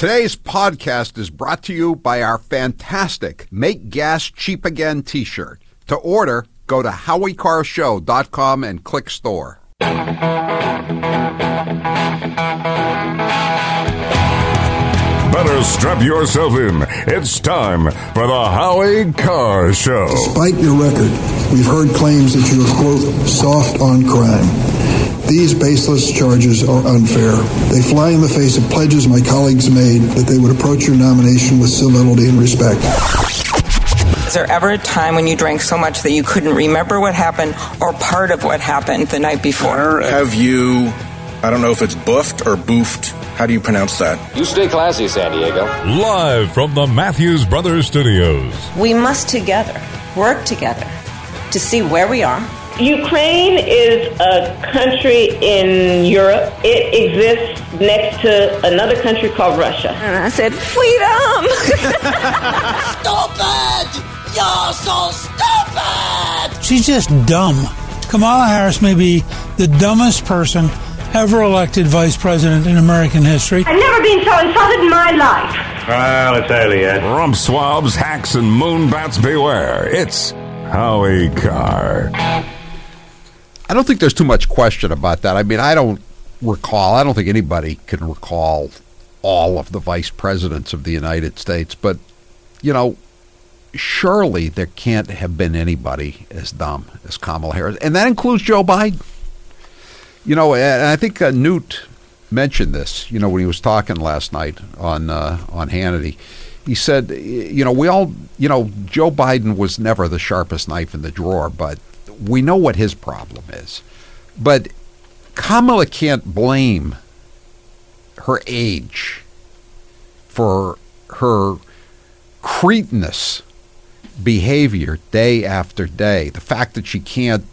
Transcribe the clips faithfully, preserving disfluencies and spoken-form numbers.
Today's podcast is brought to you by our fantastic Make Gas Cheap Again t-shirt. To order, go to howie car show dot com and click store. Better strap yourself in. It's time for the Howie Carr Show. Despite your record, we've heard claims that you are, quote, soft on crime. These baseless charges are unfair. They fly in the face of pledges my colleagues made that they would approach your nomination with civility and respect. Is there ever a time when you drank so much that you couldn't remember what happened or part of what happened the night before? Or have you, I don't know if it's buffed or boofed. How do you pronounce that? You stay classy, San Diego. Live from the Matthews Brothers Studios. We must together work together to see where we are. Ukraine is a country in Europe. It exists next to another country called Russia. And I said, freedom! Stupid! You're so stupid! She's just dumb. Kamala Harris may be the dumbest person ever elected vice president in American history. I've never been so insulted in my life. Well, it's early yet. Rump swabs, hacks, and moonbats beware. It's Howie Carr. I don't think there's too much question about that. I mean, I don't recall, I don't think anybody can recall all of the vice presidents of the United States, but, you know, surely there can't have been anybody as dumb as Kamala Harris. And that includes Joe Biden. You know, and I think uh, Newt mentioned this, you know, when he was talking last night on uh, on Hannity. He said, you know, we all, you know, Joe Biden was never the sharpest knife in the drawer, but we know what his problem is. But Kamala can't blame her age for her cretinous behavior day after day. The fact that she can't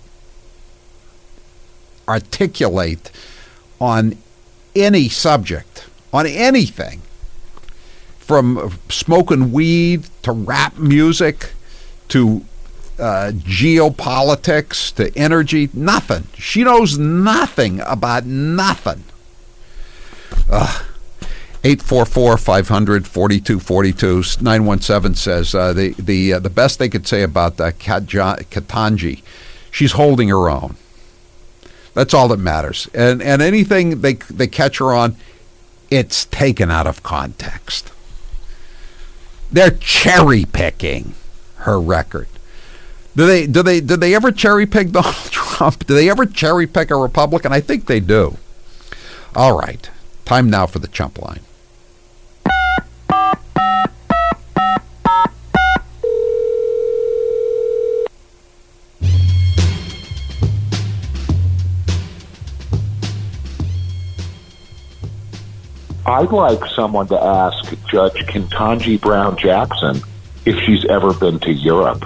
articulate on any subject, on anything, from smoking weed to rap music to uh, geopolitics to energy, nothing. She knows nothing about nothing. Uh, eight four four, five hundred, forty-two forty-two, nine one seven says uh, the the uh, the best they could say about uh, Ketanji, she's holding her own. That's all that matters. And and anything they they catch her on, it's taken out of context. They're cherry picking her record. Do they do they do they ever cherry pick Donald Trump? Do they ever cherry pick a Republican? I think they do. All right. Time now for the chump line. I'd like someone to ask Judge Ketanji Brown Jackson if she's ever been to Europe.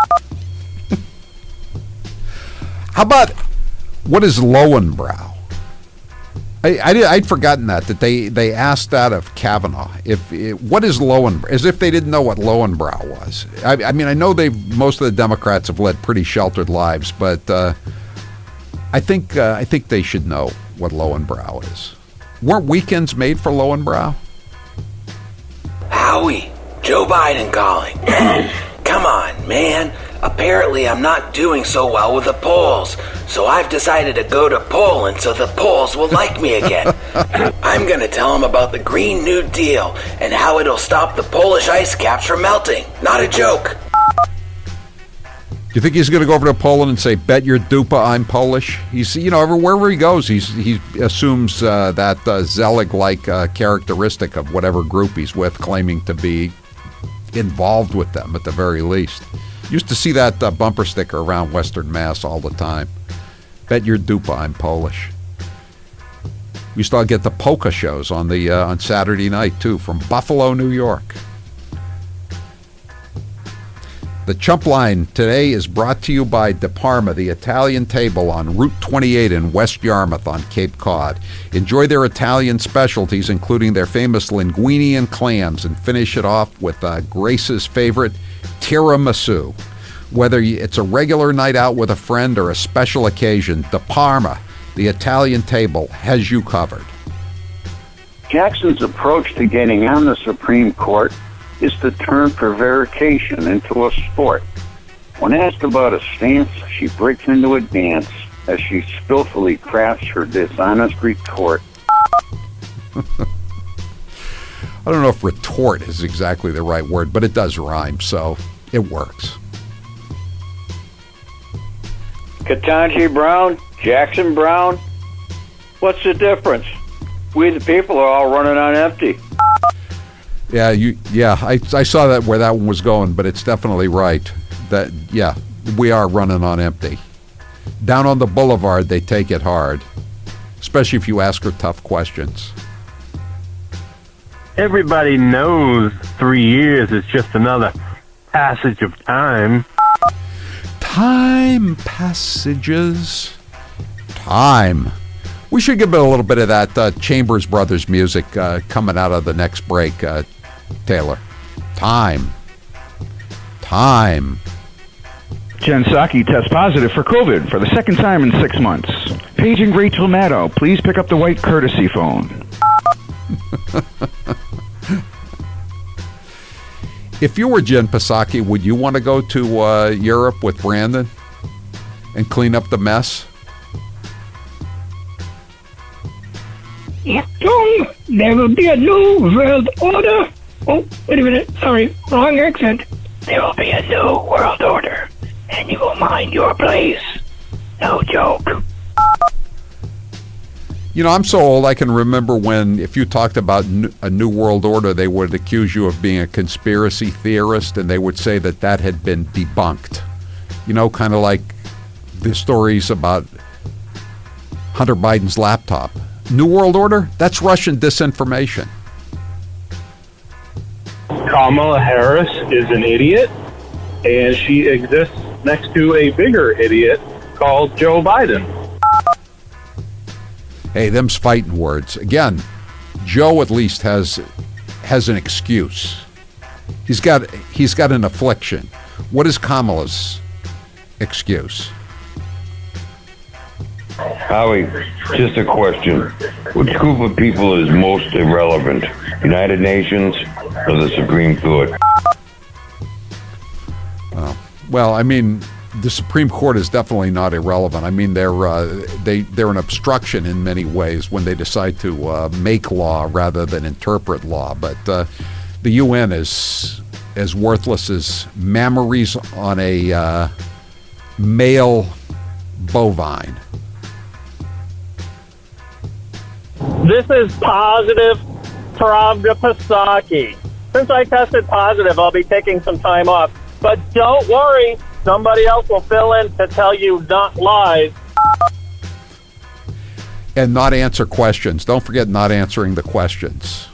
How about, what is Lowenbrow? I, I did, I'd forgotten that, that they, they asked that of Kavanaugh. If it, what is Lowenbrow? As if they didn't know what Lowenbrow was. I, I mean, I know they most of the Democrats have led pretty sheltered lives, but uh, I think uh, I think they should know what Lowenbrow is. Weren't weekends made for Lowenbrow? Howie, Joe Biden calling. Come on, man. Apparently I'm not doing so well with the polls, so I've decided to go to Poland so the Poles will like me again. I'm going to tell them about the Green New Deal and how it'll stop the Polish ice caps from melting. Not a joke. Do you think he's going to go over to Poland and say, bet your dupa I'm Polish? He's, you know, wherever he goes, he's, he assumes uh, that uh, Zelig-like uh, characteristic of whatever group he's with, claiming to be involved with them at the very least. Used to see that uh, bumper sticker around Western Mass all the time. Bet your dupa I'm Polish. We used to get the polka shows on the uh, on Saturday night, too, from Buffalo, New York. The Chump Line today is brought to you by De Parma, the Italian table on Route twenty-eight in West Yarmouth on Cape Cod. Enjoy their Italian specialties, including their famous linguine and clams, and finish it off with uh, Grace's favorite, tiramisu. Whether it's a regular night out with a friend or a special occasion, De Parma, the Italian table, has you covered. Jackson's approach to getting on the Supreme Court is to turn prevarication into a sport. When asked about a stance, she breaks into a dance as she skillfully crafts her dishonest retort. I don't know if retort is exactly the right word, but it does rhyme, so it works. Ketanji Brown, Jackson Brown, what's the difference? We the people are all running on empty. Yeah, you. Yeah, I, I saw that where that one was going, but it's definitely right. That yeah, we are running on empty. Down on the boulevard, they take it hard, especially if you ask her tough questions. Everybody knows three years is just another passage of time. Time passages. Time. We should give it a little bit of that uh, Chambers Brothers music uh, coming out of the next break, uh, Taylor. Time. Time. Jen Psaki tests positive for COVID for the second time in six months. Paging Rachel Maddow, please pick up the white courtesy phone. If you were Jen Psaki, would you want to go to uh, Europe with Brandon and clean up the mess? Achtung, there will be a new world order. Oh, wait a minute. Sorry, wrong accent. There will be a new world order, and you will mind your place. No joke. You know, I'm so old I can remember when, if you talked about a new world order, they would accuse you of being a conspiracy theorist, and they would say that that had been debunked. You know, kind of like the stories about Hunter Biden's laptop. New world order? That's Russian disinformation. Kamala Harris is an idiot, and she exists next to a bigger idiot called Joe Biden. Hey, them's fighting words. Again, Joe at least has has an excuse. He's got he's got an affliction. What is Kamala's excuse? Howie, just a question. Which group of people is most irrelevant? United Nations or the Supreme Court? Oh, well, I mean, the Supreme Court is definitely not irrelevant. I mean, they're uh, they they're an obstruction in many ways when they decide to uh, make law rather than interpret law. But uh, the U N is as worthless as mammaries on a uh, male bovine. This is positive Pravda Psaki. Since I tested positive, I'll be taking some time off. But don't worry, somebody else will fill in to tell you not lies. And not answer questions. Don't forget not answering the questions.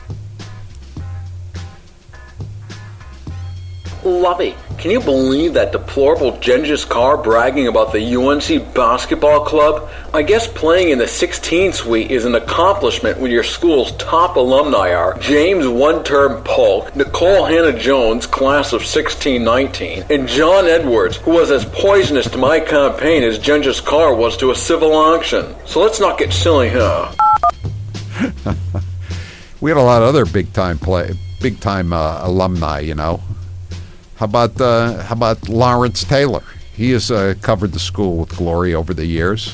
Lovey, can you believe that deplorable Genghis Khan bragging about the U N C basketball club? I guess playing in the sixteen suite is an accomplishment when your school's top alumni are James One-Term Polk, Nicole Hannah-Jones, class of sixteen nineteen, and John Edwards, who was as poisonous to my campaign as Genghis Khan was to a civil auction. So let's not get silly, huh? We had a lot of other big-time play, big-time uh, alumni, you know. How about uh, how about Lawrence Taylor? He has uh, covered the school with glory over the years.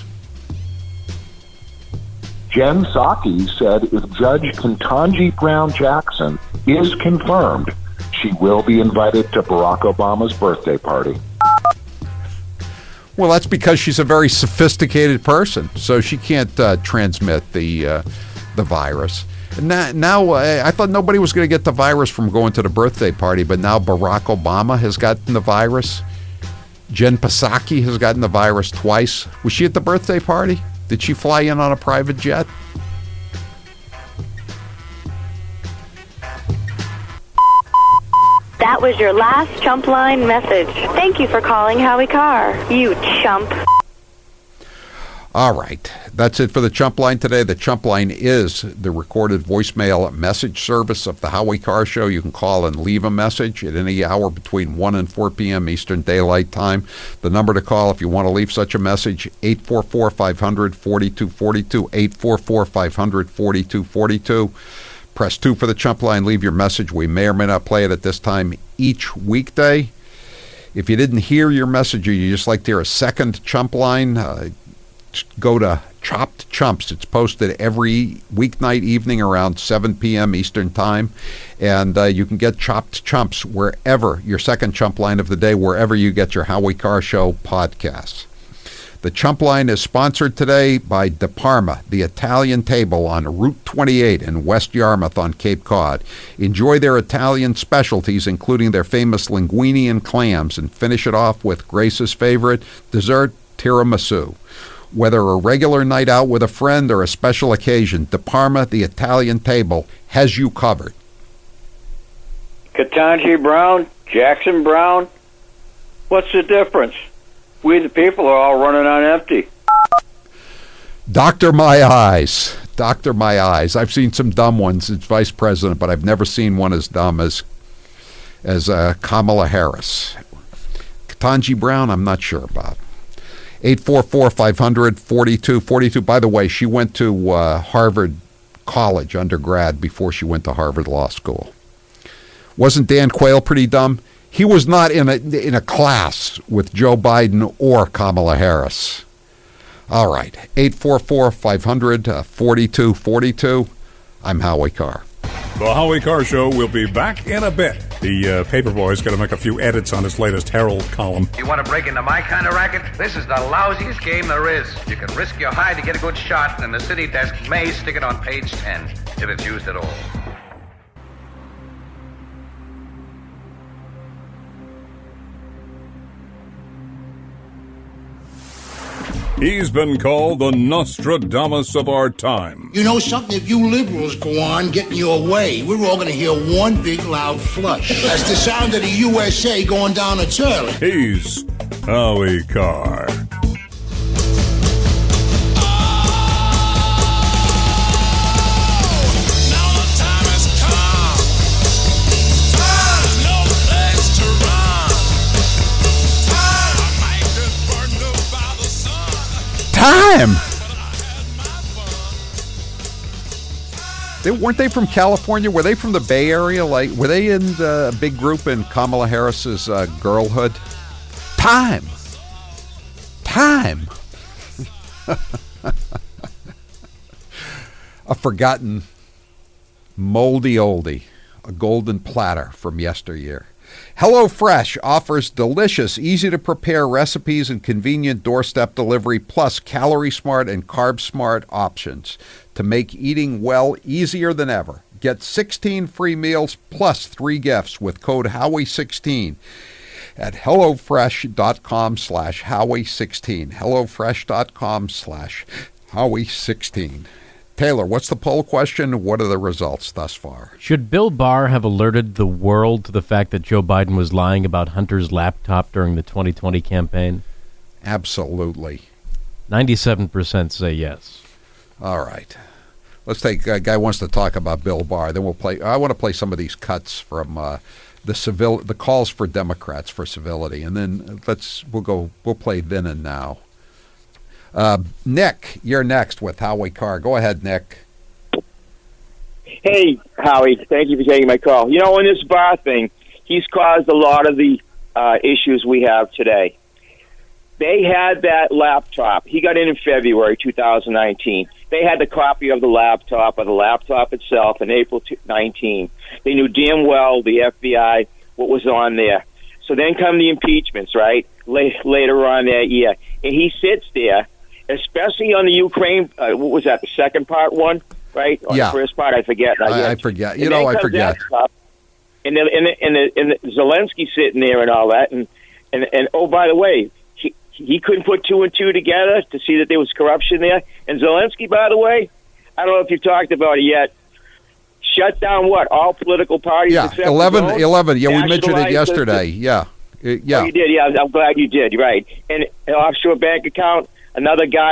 Jen Psaki said if Judge Ketanji Brown Jackson is confirmed, she will be invited to Barack Obama's birthday party. Well, that's because she's a very sophisticated person, so she can't uh, transmit the uh, the virus. Now, now uh, I thought nobody was going to get the virus from going to the birthday party, but now Barack Obama has gotten the virus. Jen Psaki has gotten the virus twice. Was she at the birthday party? Did she fly in on a private jet? That was your last chump line message. Thank you for calling Howie Carr, you chump. All right. That's it for the Chump Line today. The Chump Line is the recorded voicemail message service of the Howie Carr Show. You can call and leave a message at any hour between one and four p.m. Eastern Daylight Time. The number to call if you want to leave such a message, eight four four, five hundred, forty-two forty-two, eight four four, five hundred, forty-two forty-two. Press two for the Chump Line. Leave your message. We may or may not play it at this time each weekday. If you didn't hear your message or you just like to hear a second Chump Line, uh, go to Chopped Chumps. It's posted every weeknight evening around seven p.m. Eastern Time. And uh, you can get Chopped Chumps wherever, your second Chump Line of the day, wherever you get your Howie Carr Show podcasts. The Chump Line is sponsored today by De Parma, the Italian table on Route twenty-eight in West Yarmouth on Cape Cod. Enjoy their Italian specialties, including their famous linguine and clams, and finish it off with Grace's favorite dessert, tiramisu. Whether a regular night out with a friend or a special occasion, De Parma, the Italian table, has you covered. Ketanji Brown, Jackson Brown, what's the difference? We the people are all running on empty. Doctor My Eyes. Doctor My Eyes. I've seen some dumb ones as vice president, but I've never seen one as dumb as, as uh, Kamala Harris. Ketanji Brown, I'm not sure about. eight four four, five hundred, forty-two forty-two. By the way, she went to uh, Harvard College undergrad before she went to Harvard Law School. Wasn't Dan Quayle pretty dumb? He was not in a in a class with Joe Biden or Kamala Harris. All right, eight four four, five hundred, forty-two forty-two. I'm Howie Carr. The Howie Carr Show will be back in a bit. The uh, Paperboy's going to make a few edits on his latest Herald column. You want to break into my kind of racket? This is the lousiest game there is. You can risk your hide to get a good shot, and the city desk may stick it on page ten, if it's used at all. He's been called the Nostradamus of our time. You know something? If you liberals go on getting your way, we're all going to hear one big loud flush. That's the sound of the U S A going down a toilet. He's Howie Carr. Time. They weren't they from California? Were they from the Bay Area? Like, were they in the big group in Kamala Harris's uh, girlhood? Time. Time. A forgotten moldy oldie, a golden platter from yesteryear. HelloFresh offers delicious, easy-to-prepare recipes and convenient doorstep delivery, plus calorie-smart and carb-smart options to make eating well easier than ever. Get sixteen free meals plus three gifts with code Howie sixteen at HelloFresh.com slash Howie16. HelloFresh.com slash Howie16. Taylor, what's the poll question? What are the results thus far? Should Bill Barr have alerted the world to the fact that Joe Biden was lying about Hunter's laptop during the twenty twenty campaign? Absolutely. ninety-seven percent say yes. All right. Let's take, a guy wants to talk about Bill Barr. Then we'll play, I want to play some of these cuts from uh, the civil, the calls for Democrats for civility. And then let's, we'll go, we'll play then and now. Uh, Nick, you're next with Howie Carr. Go ahead, Nick. Hey, Howie. Thank you for taking my call. You know, in this Barr thing, he's caused a lot of the uh, issues we have today. They had that laptop. He got in in February two thousand nineteen. They had the copy of the laptop, or the laptop itself, in April nineteenth. They knew damn well, the F B I, what was on there. So then come the impeachments, right, later on that year. And he sits there, especially on the Ukraine, uh, what was that, the second part one, right? Or yeah. the first part, I forget. I, I forget. You know, I forget. Stuff, and, then, and, and, the, and the Zelensky sitting there and all that. And, and, and oh, by the way, he, he couldn't put two and two together to see that there was corruption there. And Zelensky, by the way, I don't know if you've talked about it yet, shut down what? All political parties yeah, except eleven, his own? eleven. Yeah, we mentioned it yesterday. The, yeah. Uh, yeah. Oh, you did, yeah. I'm glad you did, right. And an offshore bank account, another guy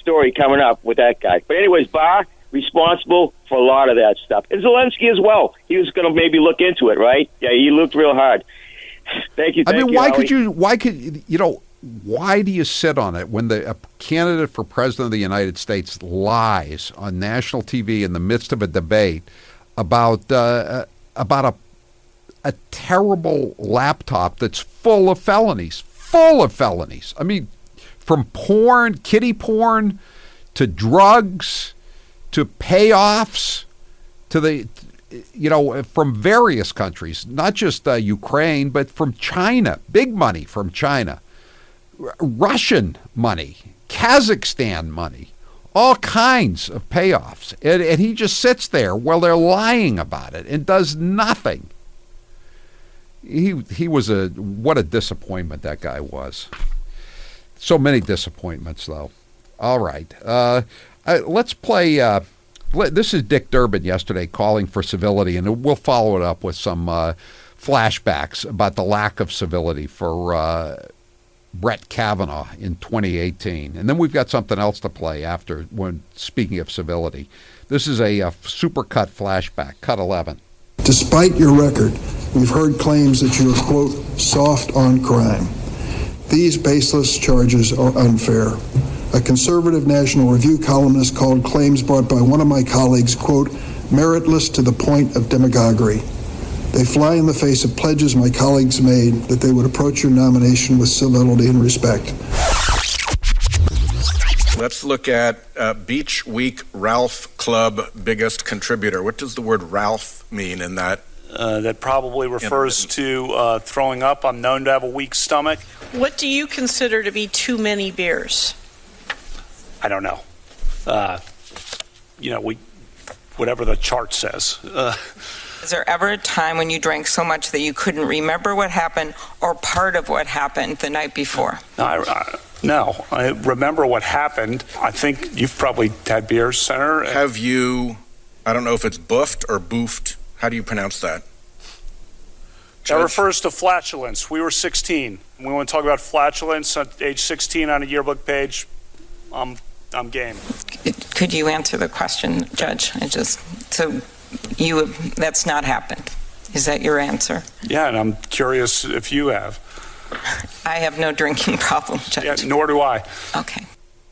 story coming up with that guy. But anyways, Barr responsible for a lot of that stuff. And Zelensky as well. He was going to maybe look into it, right? Yeah, he looked real hard. Thank you. Thank I mean, you, why Howie. could you? Why could you know? Why do you sit on it when the a candidate for president of the United States lies on national T V in the midst of a debate about uh, about a a terrible laptop that's full of felonies, full of felonies? I mean, from porn, kiddie porn, to drugs, to payoffs, to the, you know, from various countries, not just uh, Ukraine, but from China, big money from China. Russian money, Kazakhstan money, all kinds of payoffs. And, and he just sits there while they're lying about it and does nothing. He he was a, what a disappointment that guy was. So many disappointments, though. All right. Uh, uh, let's play, uh, let, this is Dick Durbin yesterday calling for civility, and we'll follow it up with some uh, flashbacks about the lack of civility for uh Brett Kavanaugh in twenty eighteen. And then we've got something else to play after, when speaking of civility. This is a, a supercut flashback, cut eleven. Despite your record, we've heard claims that you are, quote, soft on crime. These baseless charges are unfair. A conservative National Review columnist called claims brought by one of my colleagues, quote, meritless to the point of demagoguery. They fly in the face of pledges my colleagues made that they would approach your nomination with civility and respect. Let's look at uh, Beach Week Ralph Club biggest contributor. What does the word Ralph mean in that? Uh, that probably refers to uh, throwing up. I'm known to have a weak stomach. What do you consider to be too many beers? I don't know. Uh, you know, we whatever the chart says. Uh, Is there ever a time when you drank so much that you couldn't remember what happened or part of what happened the night before? No, I, I, no, I remember what happened. I think you've probably had beers, Senator. Have you, I don't know if it's boofed or boofed. How do you pronounce that? That refers to flatulence. We were sixteen. We want to talk about flatulence at age sixteen on a yearbook page. I'm, I'm game. Could you answer the question, Judge? I just, so... You that's not happened. Is that your answer? Yeah, and I'm curious if you have. I have no drinking problem, Judge. Yeah, nor do I. Okay.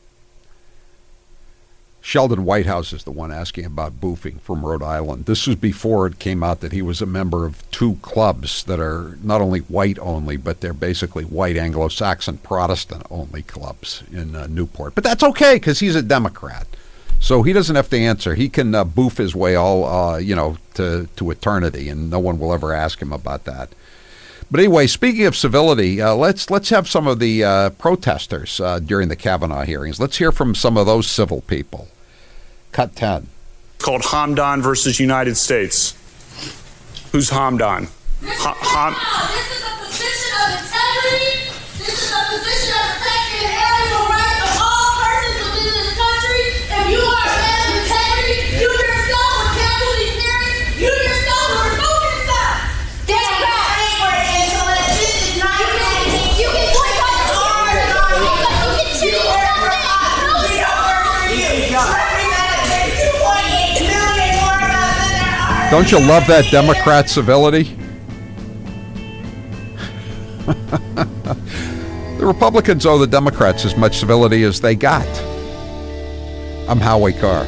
Sheldon Whitehouse is the one asking about boofing from Rhode Island. This was before it came out that he was a member of two clubs that are not only white only, but they're basically white Anglo-Saxon Protestant only clubs in uh, Newport. But that's okay because he's a Democrat. So he doesn't have to answer. He can uh, boof his way all, uh, you know, to, to eternity, and no one will ever ask him about that. But anyway, speaking of civility, uh, let's let's have some of the uh, protesters uh, during the Kavanaugh hearings. Let's hear from some of those civil people. Cut ten. Called Hamdan versus United States. Who's Hamdan? Ha- Ham- This is a position of integrity. This is a position of protecting the inalienable rights of all persons within this country. If you are a man of integrity, you yourself will cancel these hearings. You yourself will remove yourself. Get back. Angela, this is not that. You can boycott the hearings. You can continue to stop that. We are two point eight million more of us in our Don't you love that Democrat civility? The Republicans owe the Democrats as much civility as they got. I'm Howie Carr.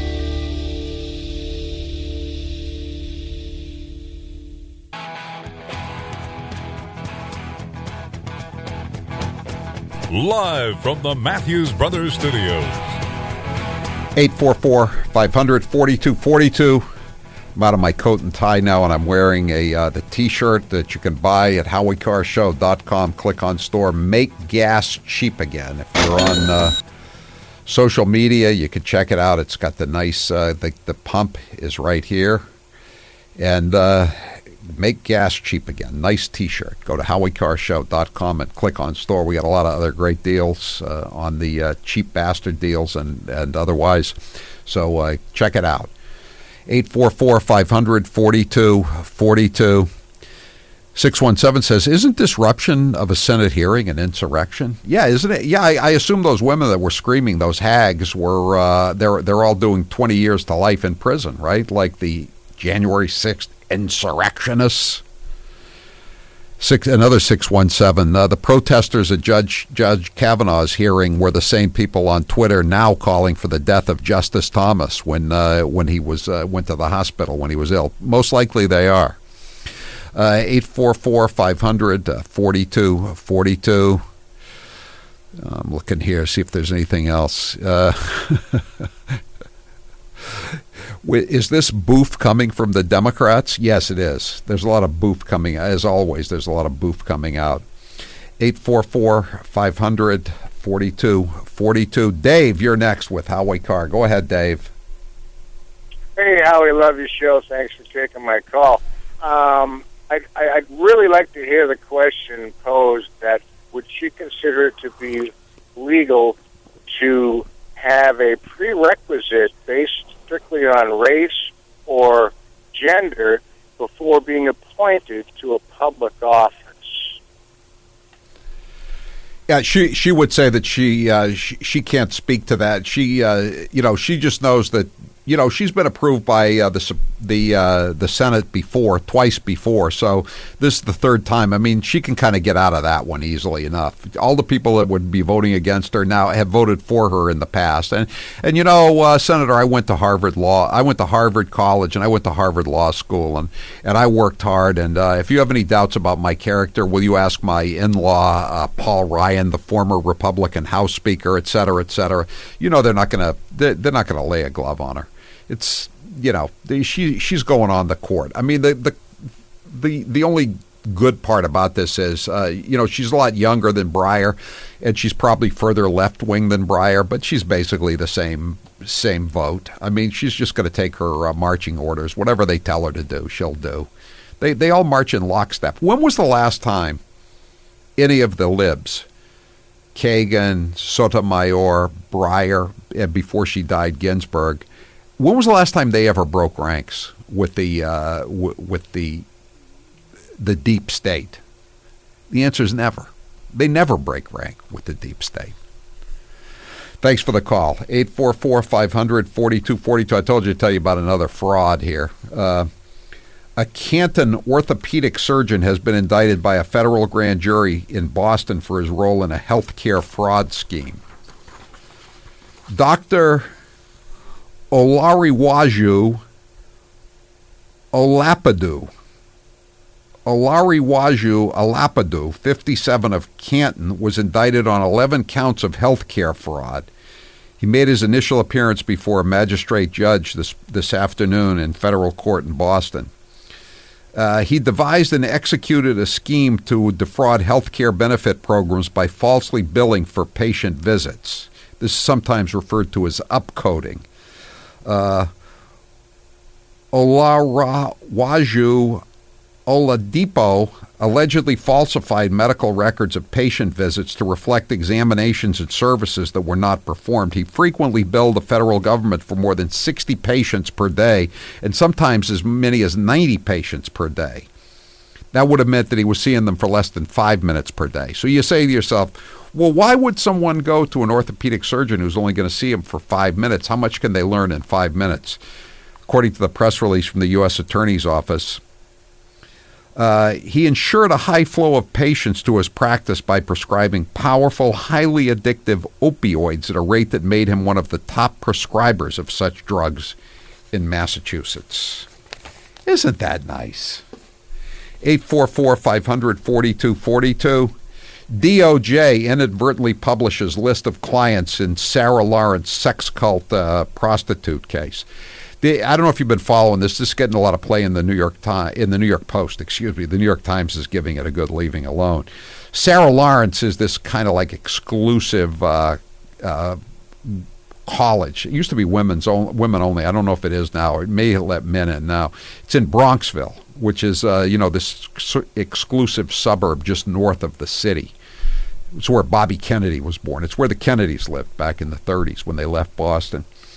Live from the Matthews Brothers Studios. eight four four, five hundred, forty-two forty-two. I'm out of my coat and tie now, and I'm wearing a uh, the T-shirt that you can buy at howie carr show dot com. Click on store. Make gas cheap again. If you're on uh, social media, you can check it out. It's got the nice, uh, the, the pump is right here. And uh, make gas cheap again. Nice T-shirt. Go to howie carr show dot com and click on store. We got a lot of other great deals uh, on the uh, cheap bastard deals and, and otherwise. So uh, check it out. eight four four, five hundred, forty-two forty-two. six one seven says, isn't disruption of a Senate hearing an insurrection? Yeah, isn't it? Yeah, I, I assume those women that were screaming, those hags, were uh, they're they're all doing twenty years to life in prison, right? Like the January sixth insurrectionists. Six, another six one seven. Uh, the protesters at Judge Judge Kavanaugh's hearing were the same people on Twitter now calling for the death of Justice Thomas when uh, when he was uh, went to the hospital when he was ill. Most likely they are. Uh, eight four four, five hundred, forty-two forty-two. I'm looking here, see if there's anything else. Uh, is this boof coming from the Democrats? Yes, it is. There's a lot of boof coming, as always, there's a lot of boof coming out. eight four four, five hundred, forty-two forty-two. Dave, you're next with Howie Carr. Go ahead, Dave. Hey, Howie, love your show. Thanks for taking my call. Um, I'd, I'd really like to hear the question posed that would she consider it to be legal to have a prerequisite based strictly on race or gender before being appointed to a public office? Yeah, she she would say that she uh, she, she can't speak to that. She uh, you know she just knows that you know she's been approved by uh, the the uh, the Senate before, twice before. So this is the third time. I mean, she can kind of get out of that one easily enough. All the people that would be voting against her now have voted for her in the past. And and you know, uh, Senator, I went to Harvard Law. I went to Harvard College, and I went to Harvard Law School, and and I worked hard. And uh, if you have any doubts about my character, will you ask my in-law, uh, Paul Ryan, the former Republican House Speaker, et cetera, et cetera. You know, they're not going to they're, they're not going to lay a glove on her. It's, you know, the, she she's going on the court. I mean, the the the the only good part about this is, uh, you know, she's a lot younger than Breyer, and she's probably further left wing than Breyer, but she's basically the same same vote. I mean, she's just going to take her uh, marching orders. Whatever they tell her to do, she'll do. They they all march in lockstep. When was the last time any of the libs, Kagan, Sotomayor, Breyer, and before she died, Ginsburg, when was the last time they ever broke ranks with the uh, w- with the the deep state? The answer is never. They never break rank with the deep state. Thanks for the call. eight four four, five hundred, forty-two forty-two. I told you to tell you about another fraud here. Uh, a Canton orthopedic surgeon has been indicted by a federal grand jury in Boston for his role in a healthcare fraud scheme. Doctor Olariwaju Olapadu. Olariwaju Olapadu, fifty-seven, of Canton, was indicted on eleven counts of health care fraud. He made his initial appearance before a magistrate judge this this afternoon in federal court in Boston. Uh, he devised and executed a scheme to defraud health care benefit programs by falsely billing for patient visits. This is sometimes referred to as upcoding. Uh, Olarawaju Oladipo allegedly falsified medical records of patient visits to reflect examinations and services that were not performed. He frequently billed the federal government for more than sixty patients per day, and sometimes as many as ninety patients per day. That would have meant that he was seeing them for less than five minutes per day. So you say to yourself, well, why would someone go to an orthopedic surgeon who's only going to see him for five minutes? How much can they learn in five minutes? According to the press release from the U S Attorney's Office, uh, he ensured a high flow of patients to his practice by prescribing powerful, highly addictive opioids at a rate that made him one of the top prescribers of such drugs in Massachusetts. Isn't that nice? eight four four, five hundred, forty-two forty-two. D O J inadvertently publishes list of clients in Sarah Lawrence sex cult uh, prostitute case. The, I don't know if you've been following this. This is getting a lot of play in the New York Times, in the New York Post. Excuse me. The New York Times is giving it a good leaving alone. Sarah Lawrence is this kind of like exclusive uh, uh, college. It used to be women's only, women only. I don't know if it is now. It may let men in now. It's in Bronxville, which is uh, you know this exclusive suburb just north of the city. It's where Bobby Kennedy was born. It's where the Kennedys lived back in the thirties when they left Boston.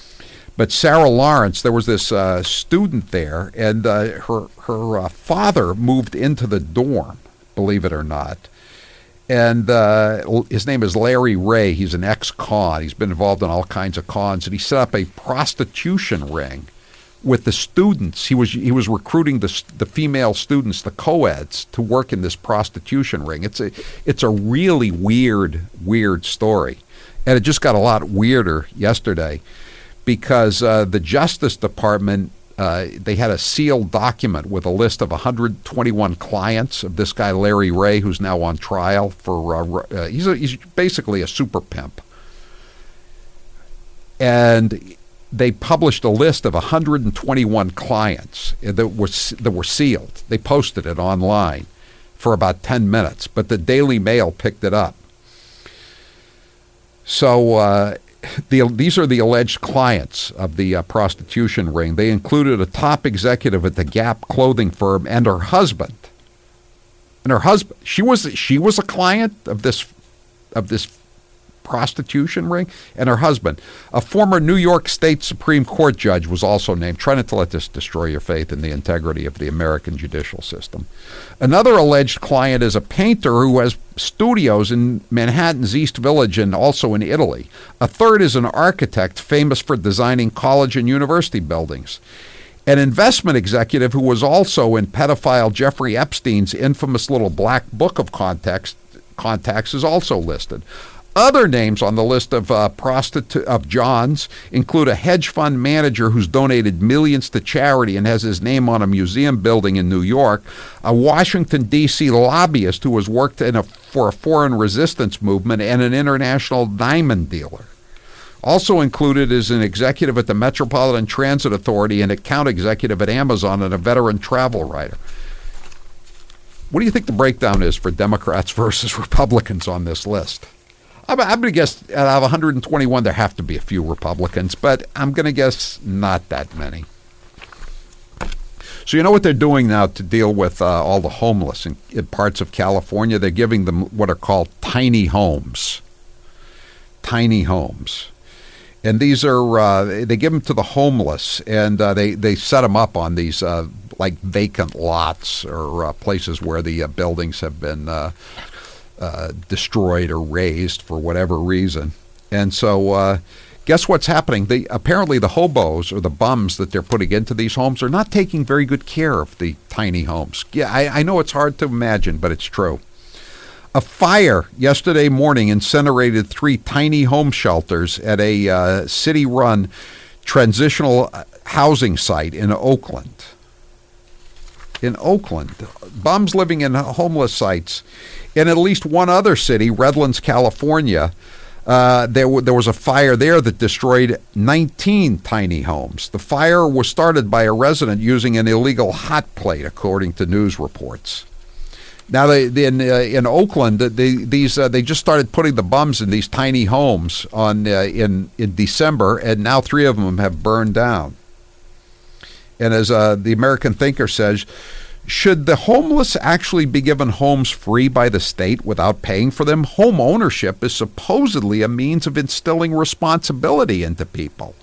But Sarah Lawrence, there was this uh, student there, and uh, her her uh, father moved into the dorm, believe it or not. And uh, his name is Larry Ray. He's an ex-con. He's been involved in all kinds of cons, and he set up a prostitution ring with the students. He was he was recruiting the the female students, the co-eds, to work in this prostitution ring. It's a it's a really weird weird story, and it just got a lot weirder yesterday because uh, the Justice Department. Uh, they had a sealed document with a list of one hundred twenty-one clients of this guy Larry Ray, who's now on trial for uh, uh, he's a, he's basically a super pimp, and they published a list of one hundred twenty-one clients that were that were sealed. They posted it online for about ten minutes, but the Daily Mail picked it up. So. Uh, The, these are the alleged clients of the uh, prostitution ring. They included a top executive at the Gap clothing firm and her husband. And her husband, she was she was a client of this of this prostitution ring, and her husband, a former New York State Supreme Court judge, was also named. Try not to let this destroy your faith in the integrity of the American judicial system. Another alleged client is a painter who has studios in Manhattan's East Village and also in Italy. A third is an architect famous for designing college and university buildings. An investment executive who was also in pedophile Jeffrey Epstein's infamous little black book of contacts, contacts is also listed. Other names on the list of uh, prostitu- of Johns include a hedge fund manager who's donated millions to charity and has his name on a museum building in New York, a Washington, D C lobbyist who has worked in a, for a foreign resistance movement, and an international diamond dealer. Also included is an executive at the Metropolitan Transit Authority, an account executive at Amazon, and a veteran travel writer. What do you think the breakdown is for Democrats versus Republicans on this list? I'm, I'm going to guess out of one hundred twenty-one, there have to be a few Republicans, but I'm going to guess not that many. So you know what they're doing now to deal with uh, all the homeless in, in parts of California? They're giving them what are called tiny homes. Tiny homes. And these are, uh, they give them to the homeless, and uh, they, they set them up on these uh, like vacant lots or uh, places where the uh, buildings have been uh, uh, destroyed or razed for whatever reason. And so uh, guess what's happening? They, apparently the hobos or the bums that they're putting into these homes are not taking very good care of the tiny homes. Yeah, I, I know it's hard to imagine, but it's true. A fire yesterday morning incinerated three tiny home shelters at a uh, city-run transitional housing site in Oakland. In Oakland, bums living in homeless sites. In at least one other city, Redlands, California, uh, there, w- there was a fire there that destroyed nineteen tiny homes. The fire was started by a resident using an illegal hot plate, according to news reports. Now, they, they in uh, in Oakland, they these uh, they just started putting the bums in these tiny homes on uh, in in December, and now three of them have burned down. And as uh, the American Thinker says, should the homeless actually be given homes free by the state without paying for them? Home ownership is supposedly a means of instilling responsibility into people,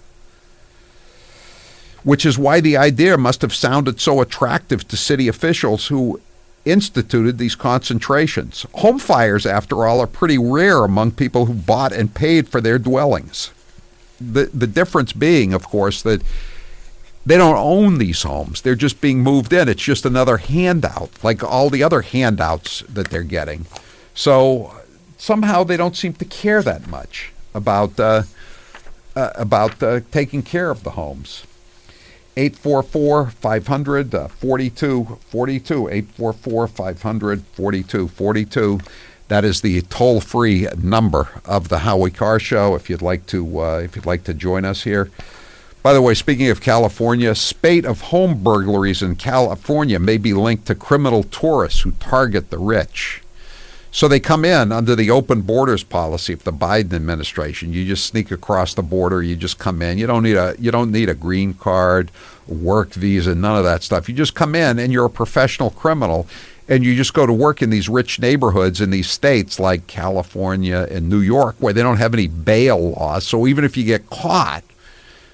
which is why the idea must have sounded so attractive to city officials who instituted these concentrations. Home fires, after all, are pretty rare among people who bought and paid for their dwellings. The the difference being, of course, that they don't own these homes. They're just being moved in. It's just another handout, like all the other handouts that they're getting. So somehow they don't seem to care that much about uh, uh, about uh, taking care of the homes. eight four four, five hundred, forty-two forty-two, eight four four, five hundred, forty-two forty-two. That is the toll-free number of the Howie Carr Show. If you'd like to, uh, if you'd like to join us here. By the way, speaking of California, spate of home burglaries in California may be linked to criminal tourists who target the rich. So they come in under the open borders policy of the Biden administration. You just sneak across the border. You just come in. You don't need a you don't need a green card, work visa, none of that stuff. You just come in and you're a professional criminal, and you just go to work in these rich neighborhoods in these states like California and New York, where they don't have any bail laws. So even if you get caught,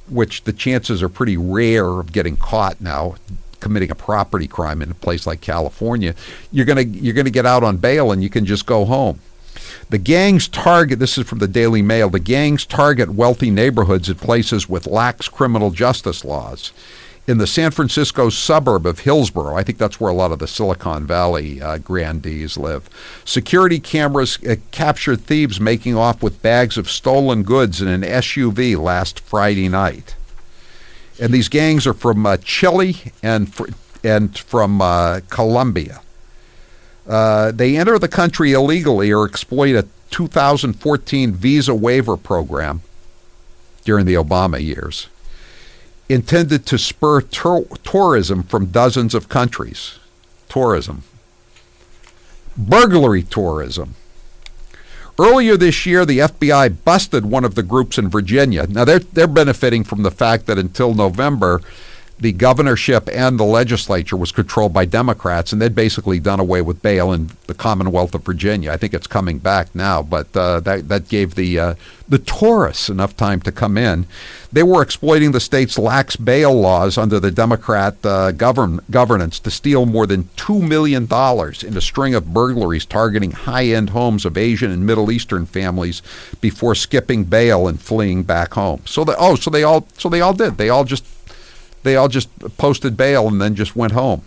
which the chances are pretty rare of getting caught now committing a property crime in a place like California, you're going to you're going to get out on bail and you can just go home. The gangs target, this is from the Daily Mail, the gangs target wealthy neighborhoods at places with lax criminal justice laws. In the San Francisco suburb of Hillsborough, I think that's where a lot of the Silicon Valley uh, grandees live, security cameras uh, captured thieves making off with bags of stolen goods in an S U V last Friday night. And these gangs are from uh, Chile and, fr- and from uh, Colombia. Uh, they enter the country illegally or exploit a two thousand fourteen visa waiver program during the Obama years, intended to spur tur- tourism from dozens of countries. Tourism. Burglary tourism. Earlier this year, the F B I busted one of the groups in Virginia. Now, they're, they're benefiting from the fact that until November, the governorship and the legislature was controlled by Democrats, and they'd basically done away with bail in the Commonwealth of Virginia. I think it's coming back now, but uh, that that gave the uh, the tourists enough time to come in. They were exploiting the state's lax bail laws under the Democrat uh, govern- governance to steal more than two million dollars in a string of burglaries targeting high-end homes of Asian and Middle Eastern families before skipping bail and fleeing back home. So they, oh, so they all so they all did. They all just They all just posted bail and then just went home.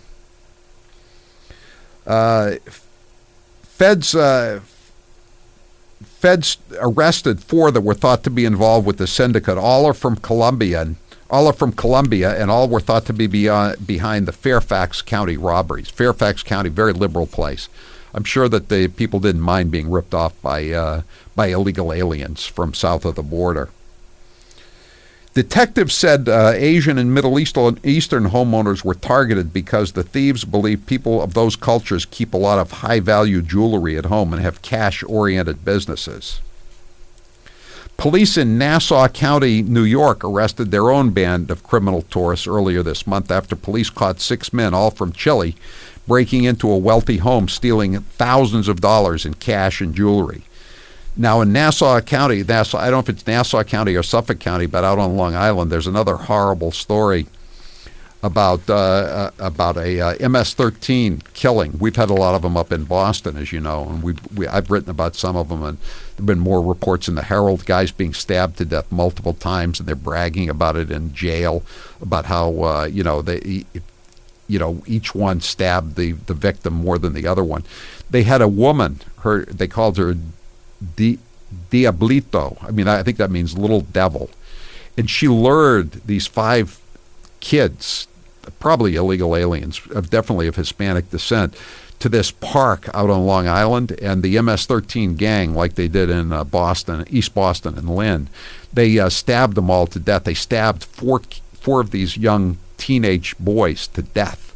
Uh, feds uh, feds arrested four that were thought to be involved with the syndicate. All are from Colombia, and all are from Colombia, and all were thought to be beyond, behind the Fairfax County robberies. Fairfax County, very liberal place. I'm sure that the people didn't mind being ripped off by uh, by illegal aliens from south of the border. Detectives said uh, Asian and Middle Eastern, Eastern homeowners were targeted because the thieves believe people of those cultures keep a lot of high-value jewelry at home and have cash-oriented businesses. Police in Nassau County, New York, arrested their own band of criminal tourists earlier this month after police caught six men, all from Chile, breaking into a wealthy home, stealing thousands of dollars in cash and jewelry. Now, in Nassau County, Nassau, I don't know if it's Nassau County or Suffolk County, but out on Long Island, there's another horrible story about uh, uh, about a uh, M S thirteen killing. We've had a lot of them up in Boston, as you know, and we, we I've written about some of them, and there have been more reports in the Herald, guys being stabbed to death multiple times, and they're bragging about it in jail, about how, uh, you know, they, you know, each one stabbed the, the victim more than the other one. They had a woman, her they called her Di, Diablito. I mean, I think that means little devil. And she lured these five kids, probably illegal aliens, definitely of Hispanic descent, to this park out on Long Island. And the M S thirteen gang, like they did in uh, Boston, East Boston and Lynn, they uh, stabbed them all to death. They stabbed four, four of these young teenage boys to death.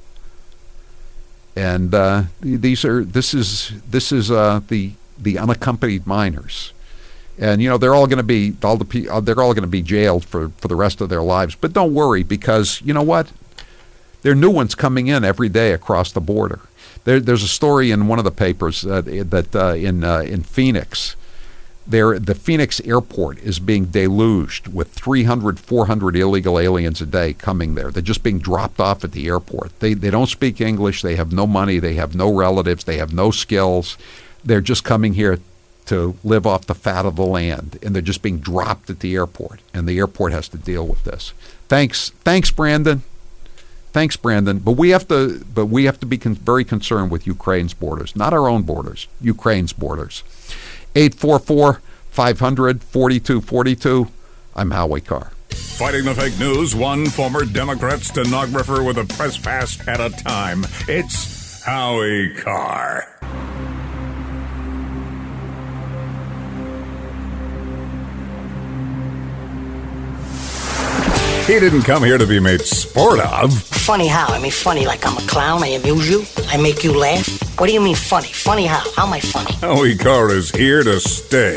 And uh, these are this is this is uh, the the unaccompanied minors, and you know they're all going to be all the they're all going to be jailed for for the rest of their lives. But don't worry, because you know what, there are new ones coming in every day across the border. There, there's a story in one of the papers uh, that uh, in uh, in Phoenix, there the Phoenix airport is being deluged with three hundred, four hundred illegal aliens a day coming there. They're just being dropped off at the airport. They they don't speak English. They have no money. They have no relatives. They have no skills. They're just coming here to live off the fat of the land, and they're just being dropped at the airport, and the airport has to deal with this. Thanks, thanks, Brandon. Thanks, Brandon. But we have to, but we have to be con- very concerned with Ukraine's borders, not our own borders. Ukraine's borders. eight four four, five hundred, forty-two forty-two. I'm Howie Carr. Fighting the fake news, one former Democrat stenographer with a press pass at a time. It's Howie Carr. He didn't come here to be made sport of. Funny how? I mean, funny like I'm a clown, I amuse you, I make you laugh. What do you mean funny? Funny how? How am I funny? Howie Carr is here to stay.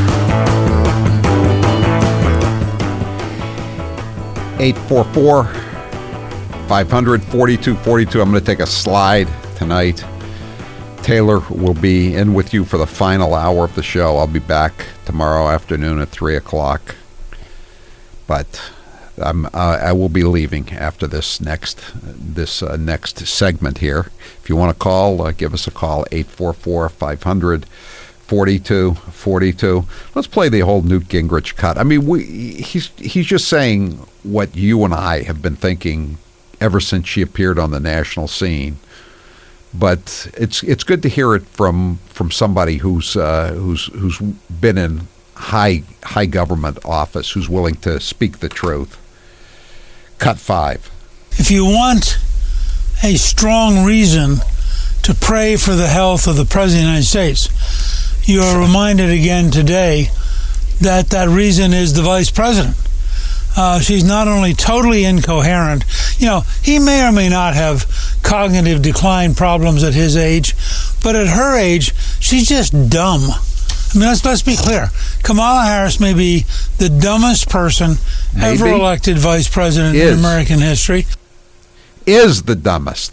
eight four four, five hundred, forty-two forty-two. I'm going to take a slide tonight. Taylor will be in with you for the final hour of the show. I'll be back tomorrow afternoon at three o'clock. But I'm, uh, I will be leaving after this next this uh, next segment here. If you want to call, uh, give us a call, eight four four, five hundred, forty-two forty-two. Let's play the whole Newt Gingrich cut. I mean, we, he's he's just saying what you and I have been thinking ever since she appeared on the national scene. But it's it's good to hear it from from somebody who's uh, who's who's been in high high government office, who's willing to speak the truth. Cut five. If you want a strong reason to pray for the health of the President of the United States, you are reminded again today that that reason is the Vice President. Uh, she's not only totally incoherent, you know, he may or may not have cognitive decline problems at his age, but at her age, she's just dumb. I mean, let's, let's be clear. Kamala Harris may be the dumbest person Maybe. ever elected vice president is. in American history. Is the dumbest.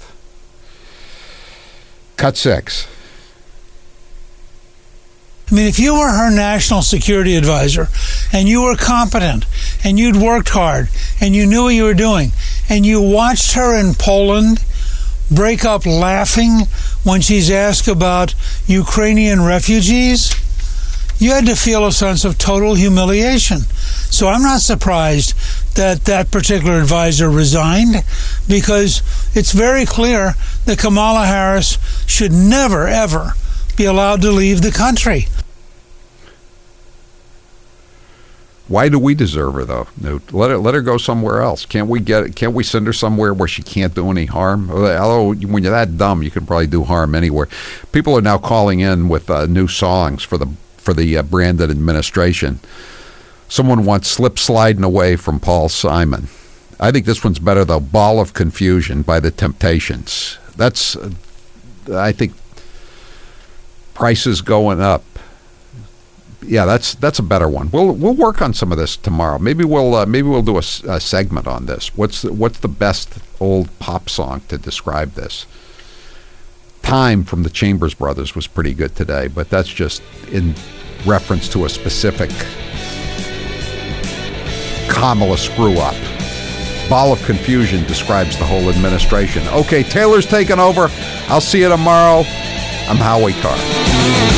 Cut six. I mean, if you were her national security advisor and you were competent and you'd worked hard and you knew what you were doing and you watched her in Poland break up laughing when she's asked about Ukrainian refugees, you had to feel a sense of total humiliation. So I'm not surprised that that particular advisor resigned, because it's very clear that Kamala Harris should never, ever be allowed to leave the country. Why do we deserve her, though, Newt? Let her let her go somewhere else. Can't we get? Can't we send her somewhere where she can't do any harm? Although when you're that dumb, you can probably do harm anywhere. People are now calling in with uh, new songs for the for the uh, Brandon administration. Someone wants "Slip Sliding Away" from Paul Simon. I think this one's better, though. "Ball of Confusion" by the Temptations. That's, uh, I think, prices going up. Yeah, that's that's a better one. We'll we'll work on some of this tomorrow. Maybe we'll uh, maybe we'll do a, a segment on this. What's the, what's the best old pop song to describe this? "Time" from the Chambers Brothers was pretty good today, but that's just in reference to a specific Kamala screw up. "Ball of Confusion" describes the whole administration. Okay, Taylor's taking over. I'll see you tomorrow. I'm Howie Carr.